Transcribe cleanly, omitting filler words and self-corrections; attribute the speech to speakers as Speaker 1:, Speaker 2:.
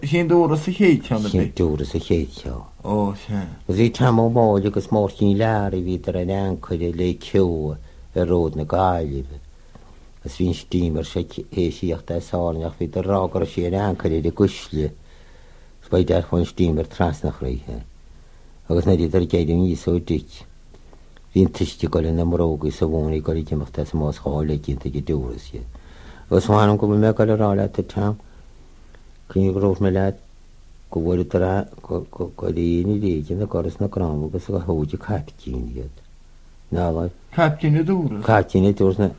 Speaker 1: Sin dúra sa chéit an
Speaker 2: sin dúra sa chéiteo.
Speaker 1: ó sé.
Speaker 2: Gus í tam máide agus mór cín lear i bhí ar an ancuide le ceú a ród na gáileh. As hín stímar sé éisiíocht sáneach hí a rágar sé an ancuide de gusle, Spa de chuin stímar trasnach réithe. Agus na idir géidir níos ó dit. Hín tuiste go na mrógus sa bhna go idirachta sa más hála cinnta go dúras sé. Agus bháinm go me go rála a tam, cyn grúh me le go bhfuil go dhéana réidir na goras na grám agus go hóide captííad. Ná bhaid?
Speaker 1: Captíine dúra?
Speaker 2: Captíine dúras na